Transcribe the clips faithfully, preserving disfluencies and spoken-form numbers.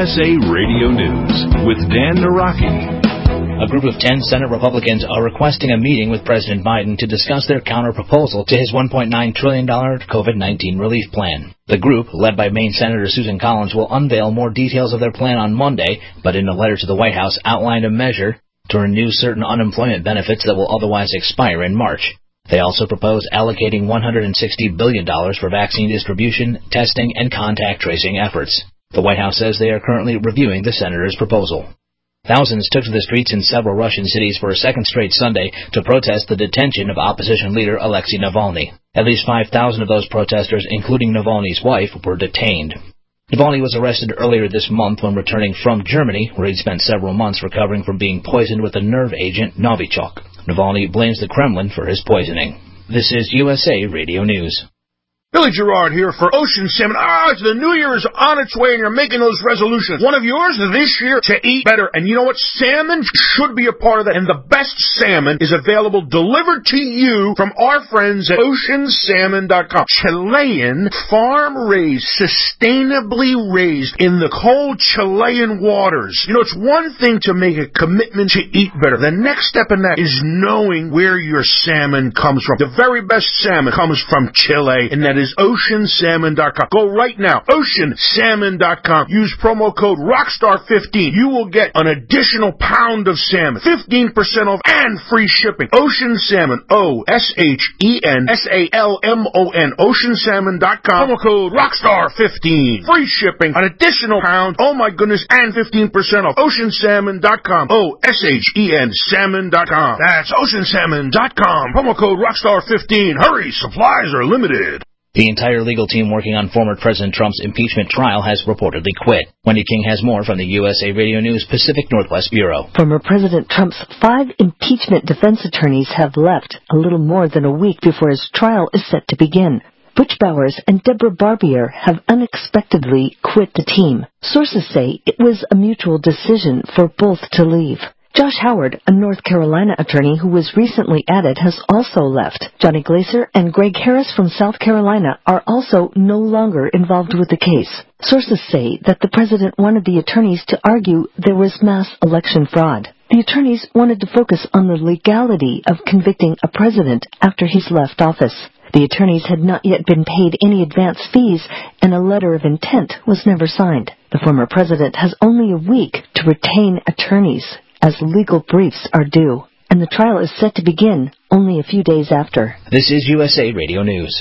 S A Radio News with Dan Naraki. A group of ten Senate Republicans are requesting a meeting with President Biden to discuss their counter-proposal to his one point nine trillion dollars COVID nineteen relief plan. The group, led by Maine Senator Susan Collins, will unveil more details of their plan on Monday, but in a letter to the White House outlined a measure to renew certain unemployment benefits that will otherwise expire in March. They also propose allocating one hundred sixty billion dollars for vaccine distribution, testing, and contact tracing efforts. The White House says they are currently reviewing the senator's proposal. Thousands took to the streets in several Russian cities for a second straight Sunday to protest the detention of opposition leader Alexei Navalny. At least five thousand of those protesters, including Navalny's wife, were detained. Navalny was arrested earlier this month when returning from Germany, where he'd spent several months recovering from being poisoned with the nerve agent Novichok. Navalny blames the Kremlin for his poisoning. This is U S A Radio News. Billy Gerard here for Ocean Salmon. Ah, the new year is on its way and you're making those resolutions. One of yours this year to eat better. And you know what? Salmon should be a part of that. And the best salmon is available delivered to you from our friends at ocean salmon dot com. Chilean, farm-raised, sustainably raised in the cold Chilean waters. You know, it's one thing to make a commitment to eat better. The next step in that is knowing where your salmon comes from. The very best salmon comes from Chile, and that is ocean salmon dot com. Go right now, ocean salmon dot com. Use promo code rockstar fifteen. You will get an additional pound of salmon, fifteen percent off, and free shipping. Ocean Salmon, O S H E N S A L M O N, ocean salmon dot com. Promo code rockstar fifteen. Free shipping, an additional pound, oh my goodness, and fifteen percent off. ocean salmon dot com. O S H E N salmon dot com. That's ocean salmon dot com. Promo code rockstar fifteen. Hurry, supplies are limited. The entire legal team working on former President Trump's impeachment trial has reportedly quit. Wendy King has more from the U S A Radio News Pacific Northwest Bureau. Former President Trump's five impeachment defense attorneys have left a little more than a week before his trial is set to begin. Butch Bowers and Deborah Barbier have unexpectedly quit the team. Sources say it was a mutual decision for both to leave. Josh Howard, a North Carolina attorney who was recently added, has also left. Johnny Glaser and Greg Harris from South Carolina are also no longer involved with the case. Sources say that the president wanted the attorneys to argue there was mass election fraud. The attorneys wanted to focus on the legality of convicting a president after he's left office. The attorneys had not yet been paid any advance fees, and a letter of intent was never signed. The former president has only a week to retain attorneys, as legal briefs are due, and the trial is set to begin only a few days after. This is U S A Radio News.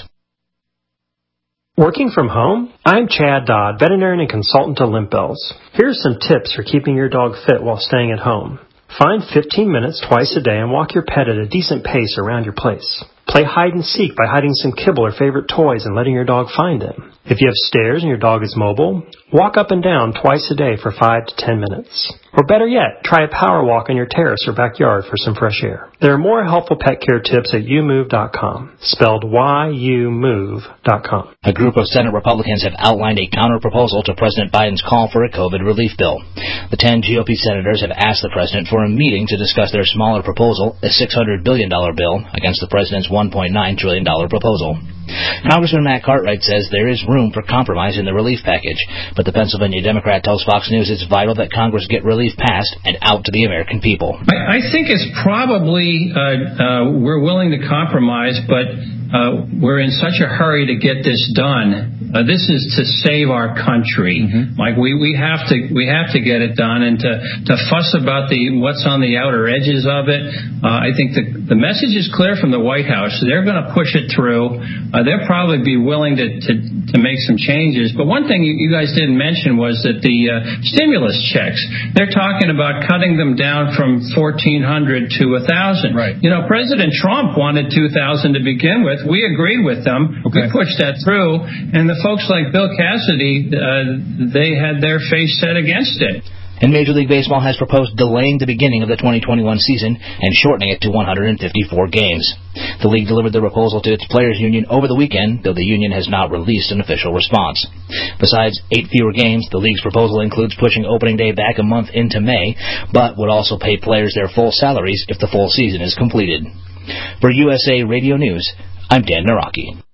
Working from home? I'm Chad Dodd, veterinarian and consultant to Limp Bells. Here are some tips for keeping your dog fit while staying at home. Find fifteen minutes twice a day and walk your pet at a decent pace around your place. Play hide and seek by hiding some kibble or favorite toys and letting your dog find them. If you have stairs and your dog is mobile, walk up and down twice a day for five to ten minutes. Or better yet, try a power walk on your terrace or backyard for some fresh air. There are more helpful pet care tips at you move dot com, spelled Y U move dot com. A group of Senate Republicans have outlined a counter-proposal to President Biden's call for a COVID relief bill. The ten G O P senators have asked the president for a meeting to discuss their smaller proposal, a six hundred billion dollars bill, against the president's one point nine trillion dollars proposal. Congressman Matt Cartwright says there is room for compromise in the relief package, but the Pennsylvania Democrat tells Fox News it's vital that Congress get relief passed and out to the American people. I, I think it's probably uh, uh, we're willing to compromise, but uh, we're in such a hurry to get this done. Uh, this is to save our country. Mm-hmm. Like we, we have to we have to get it done, and to, to fuss about the what's on the outer edges of it. Uh, I think the the message is clear from the White House. They're going to push it through. Uh, they'll probably be willing to, to to make some changes. But one thing you, you guys didn't mention was that the uh, stimulus checks. They're talking about cutting them down from fourteen hundred to a thousand. Right. You know, President Trump wanted two thousand to begin with. We agreed with them. Okay. We pushed that through, and the folks like Bill Cassidy, uh, they had their face set against it. And Major League Baseball has proposed delaying the beginning of the twenty twenty-one season and shortening it to one hundred fifty-four games. The league delivered the proposal to its players' union over the weekend, though the union has not released an official response. Besides eight fewer games, the league's proposal includes pushing opening day back a month into May, but would also pay players their full salaries if the full season is completed. For U S A Radio News, I'm Dan Naraki.